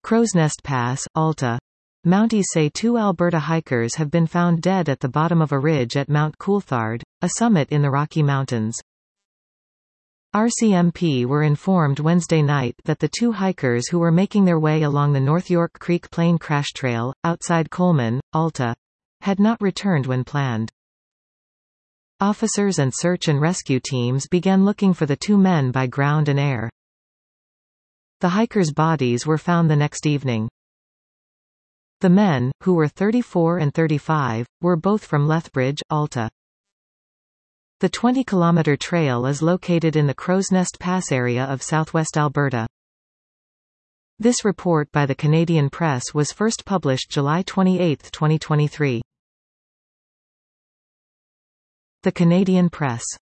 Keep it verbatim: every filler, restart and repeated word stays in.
Crowsnest Pass, Alta. Mounties say two Alberta hikers have been found dead at the bottom of a ridge at Mount Coulthard, a summit in the Rocky Mountains. R C M P were informed Wednesday night that the two hikers who were making their way along the North York Creek Plain Crash Trail, outside Coleman, Alta, had not returned when planned. Officers and search and rescue teams began looking for the two men by ground and air. The hikers' bodies were found the next evening. The men, who were thirty-four and thirty-five, were both from Lethbridge, Alta. The twenty kilometer trail is located in the Crowsnest Pass area of southwest Alberta. This report by the Canadian Press was first published July twenty-eighth, twenty twenty-three. The Canadian Press.